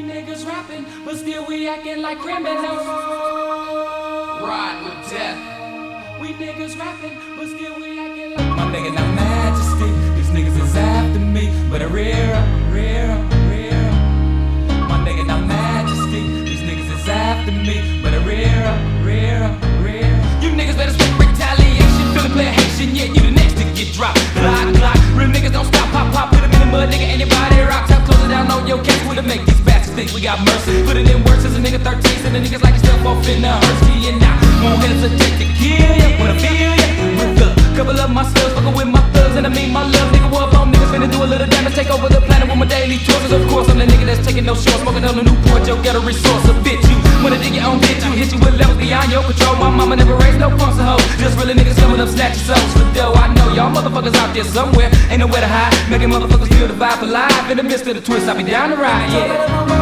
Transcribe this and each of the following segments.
niggas rapping, but still we acting like criminals. Ride with death. We niggas rapping, but still we acting like my nigga not majesty. These niggas is after me, but I rear up. My nigga not majesty. These niggas is after me, but I rear up. You niggas better speak retaliation. Feelin' player Haitian, yeah, you the next to get dropped. Glock. Real niggas don't stop, pop, put them in the mud, nigga. Anybody rock top, close it down on your case. We'll make these bastards think we got mercy. Put it in worse as a nigga 13, and the niggas like yourself off in the Hershey. And I won't hesitate to kill ya when I feel ya. With a couple of my slugs, fuckin' with my thugs, and I mean my love. Nigga, what up, niggas finna do a little damage, take over the planet with my daily tours. Of course, I'm the nigga that's taking no shorts, smoking on the Newport, yo, get a resource, a bitch you. Wanna dig your own bitch, you hit you with levels beyond your control. My mama never raised no punks or hoes, just really niggas coming up snatching souls for dough. I know y'all motherfuckers out there somewhere, ain't nowhere to hide, making motherfuckers feel the vibe alive. In the midst of the twist, I be down to ride, yeah.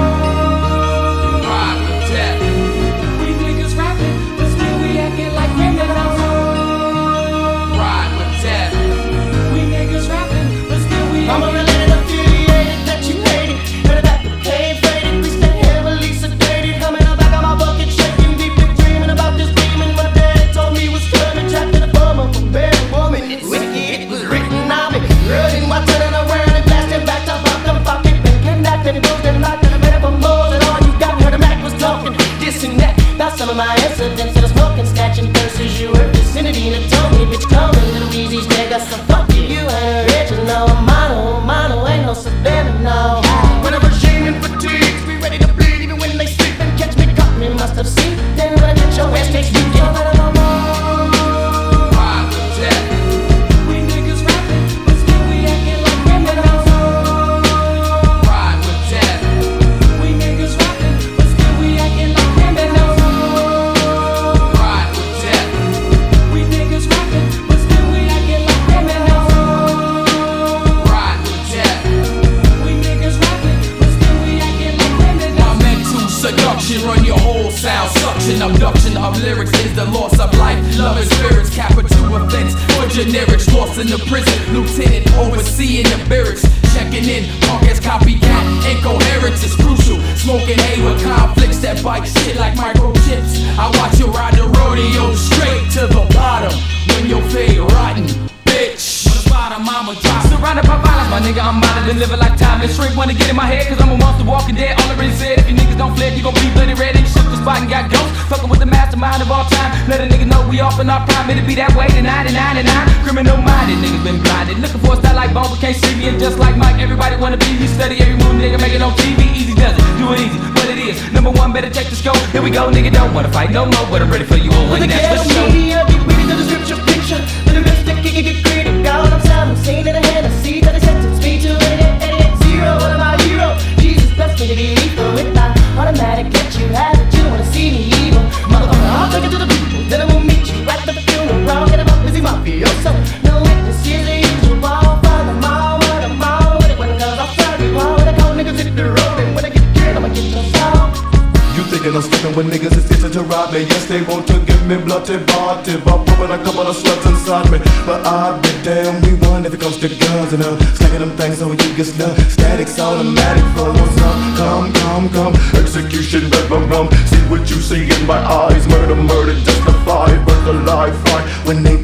Ride with death. We niggas rapping, but still we acting like criminals. Ride with death. We niggas rapping, but still we I'm a related affiliated that you hated. Heard about the pain faded, we stay heavily sedated. Coming up back on my bucket, shaking deep and dreaming about this demon. My dad told me was coming, trapped in a form of a bad woman. It's wicked, it was written on me. Running while turning around and blasting back to pop them fucking thinking that and building like that. I'm better for more than all you got. Heard the Mac was talking this and that about some of my incidents. And I smoking, snatching curses. You heard vicinity and it told me, bitch, come in, little easy, nigga. So fuck you, you ain't original. Mono, ain't no Savannah, no. Whenever shame and fatigues, we ready to bleed even when they sleep and catch me caught me. Must have seen, then when I get your ass takes you, get Ride with death. We niggas rapping, but still we acting like criminals. Ride with death. We niggas rapping, but still we acting like criminals. Ride with death. We niggas rapping, but still we acting like criminals. Ride with death. We niggas rapping, but still we acting like My criminals. mental seduction, run your whole sound. Suction, abduction of lyrics is the loss of life. Love and spirits, capital offense for generics. Lost in the prison, lieutenant overseeing the barracks. Checking in, punk as copycat. Incoherence is crucial. Smoking hay with conflicts that bite shit like microchips. I watch you ride the rodeo straight to the bottom when your fade rotten, bitch. Mama drop. Surrounded by violence, my nigga, I'm out and living like time. This shrink wanna get in my head, cause I'm a monster walking dead. All I really said, if you niggas don't fled, you gon' be bloody red. Niggas shook the spot and got ghosts. Fucking with the mastermind of all time. Let a nigga know we off in our prime. It'll be that way to 99 and 9. Criminal minded, niggas been blinded. Looking for a style like Bone, but can't see me. And just like Mike, everybody wanna be me. Study every move, nigga, make it on TV. Easy does it, do it easy, but it is. Number one, better check the scope. Here we go, nigga, don't wanna fight no more, but I'm ready for you all. with the That's for ghetto sure. media, get ready to the scripture picture. With the mystic, get critical. I'm sound, I'm seen in the hand, I see that they sentence me to idiot, zero. What am I, hero? Jesus blessed me to be lethal. With my automatic, get you have it. You don't wanna see me evil. Motherfucker, I'll take it to the people. Then I will meet you at the funeral. Get him up, busy mafioso. No witnesses, the usual. For the mall, what a mall. When it went cause I'll serve you all. When I call niggas hit the road. And when I get killed, I'ma get your soul. You thinking I'm slipping when niggas is itching to rob me? Yes, they want to give me blood and body. I'm pumping a couple of slugs inside me. But I'll be damn, we won if it comes to guns and stacking them things so you get stuck. Static's automatic for what's up. Come. Execution, rum. See what you see in my eyes. Murder, justified. Birth alive, right when they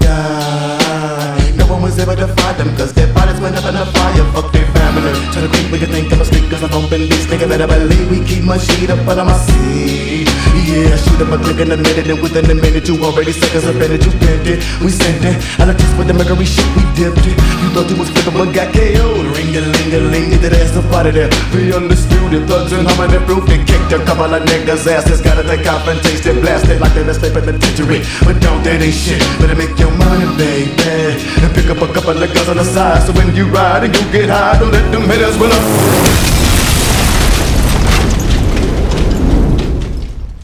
die. No one was able to find them, cause their bodies went up in a fire. Fuck their family. Tell the creep we can think I'm asleep, cause I'm open these niggas better believe we keep my sheet up under my seat. Yeah, shoot up a click in a minute, and within a minute you already seconds up in it. You bent it, we sent it. I looked this with the mercury shit, we dipped it. You thought you was flipping but got KO'd. Ring-a-ling-a-ling, get that ass up out of there. Be undisputed, thugs and humming and proof. They kicked a couple of niggas' asses. Gotta take off and taste it, blast it like they're in a state penitentiary. But don't that ain't shit, better make your money, baby. And pick up a couple of guns on the side, so when you ride and you get high, don't let them haters run up.